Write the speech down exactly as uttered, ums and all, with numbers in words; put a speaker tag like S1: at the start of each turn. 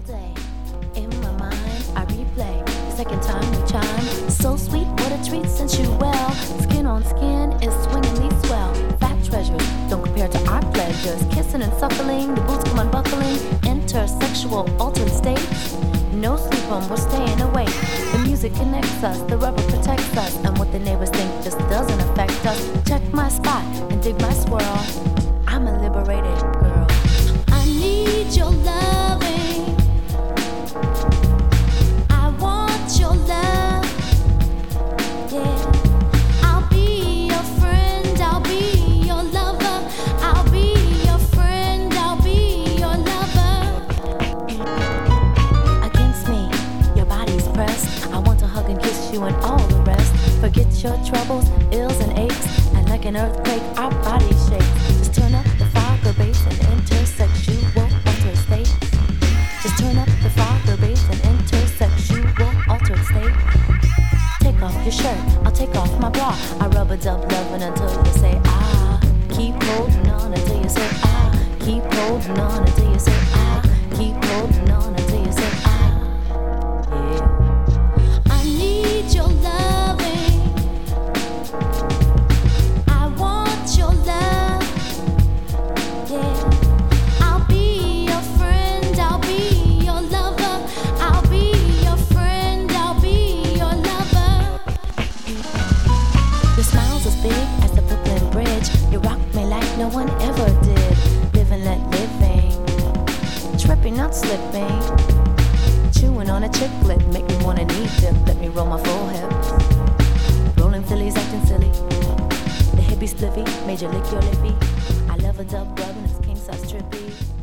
S1: day. In my mind, I replay the second time we chime. So sweet, what a treat, since you well. Skin on skin is swingingly swell. Fat treasures don't compare to our pleasures. Kissing and suckling, the boots come unbuckling. Intersexual altered states. No sleep on, we're staying awake. The music connects us, the rubber protects us, and what the neighbors think just doesn't affect us. Check my spot and dig my swirl. I'm a liberated girl. I need your loving. I want your love. Yeah. I'll be your friend. I'll be your lover. I'll be your friend. I'll be your lover. Against me, your body's pressed. I want to hug and kiss you and all the rest. Forget your troubles, ills and aches, and like an earthquake, our bodies shake. Just turn up the fog, bass, and intersexual altered state. Just turn up the fog, bass, and intersexual altered state. Take off your shirt, I'll take off my bra. I rub a dub loving until you say ah. Keep holding on until you say ah. Keep holding on until you say ah. Keep holding on until you say ah. Yeah. I need your loving. I want your love. Yeah. I'll be your friend. I'll be your lover. I'll be your friend. I'll be your lover. Your smile's as big as the Brooklyn Bridge. You rock me like no one ever did. Live and let living. Tripping, not slipping. Chewing on a chick lip. Make me wanna knee dip. Let me roll my full hips. Rolling Phillies acting silly. The hippie spliffy. Major lick your lippy. I love a dub rub and it's king size trippy.